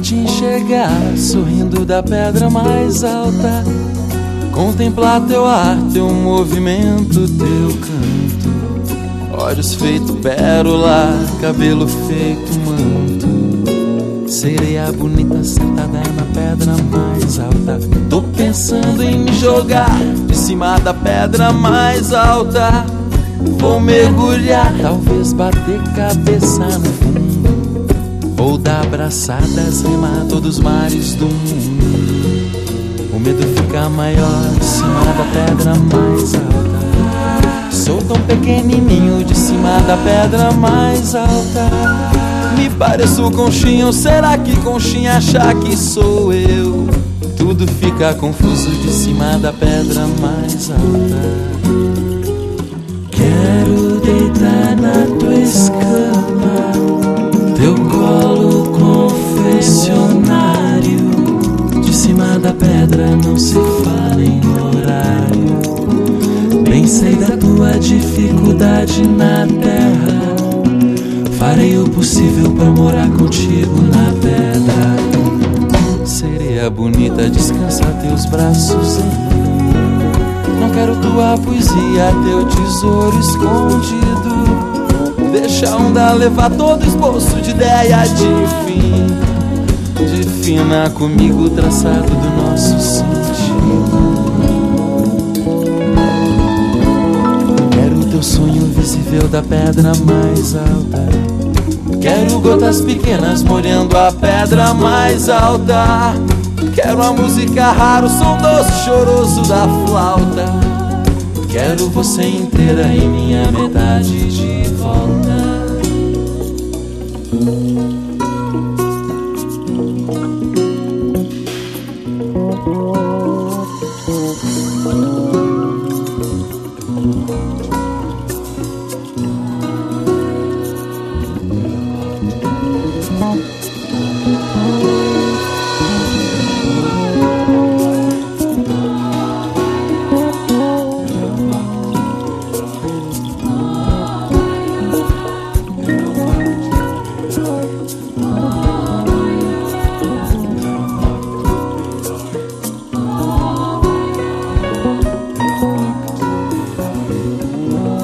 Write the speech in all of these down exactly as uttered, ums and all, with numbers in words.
te enxergar, sorrindo da pedra mais alta, contemplar teu ar, teu movimento, teu canto, olhos feito pérola, cabelo feito manto, sereia bonita sentada na pedra mais alta. Tô pensando em me jogar de cima da pedra mais alta, vou mergulhar, talvez bater cabeça no fundo, ou dar abraçadas, remar todos os mares do mundo. O medo fica maior de cima da pedra mais alta. Sou tão pequenininho de cima da pedra mais alta. Me pareço conchinha, ou será que conchinha achar que sou eu? Tudo fica confuso de cima da pedra mais alta. Quero deitar na tua escama, teu colo confessionário. De cima da pedra não se fala em horário. Bem sei da tua dificuldade na terra, farei o possível pra morar contigo na pedra. Sereia bonita, descansa teus braços em mim. Não quero tua poesia, teu tesouro escondido. Deixa a onda levar todo esboço de ideia de fim. Defina comigo o traçado do nosso sentido. Quero o teu sonho visível da pedra mais alta. Quero gotas pequenas molhando a pedra mais alta. Quero a música rara, o som doce choroso da flauta. Quero você inteira em minha metade de volta.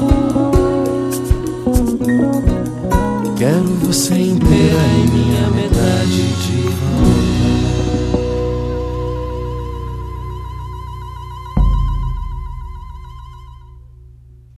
Quero você inteira em minha metade.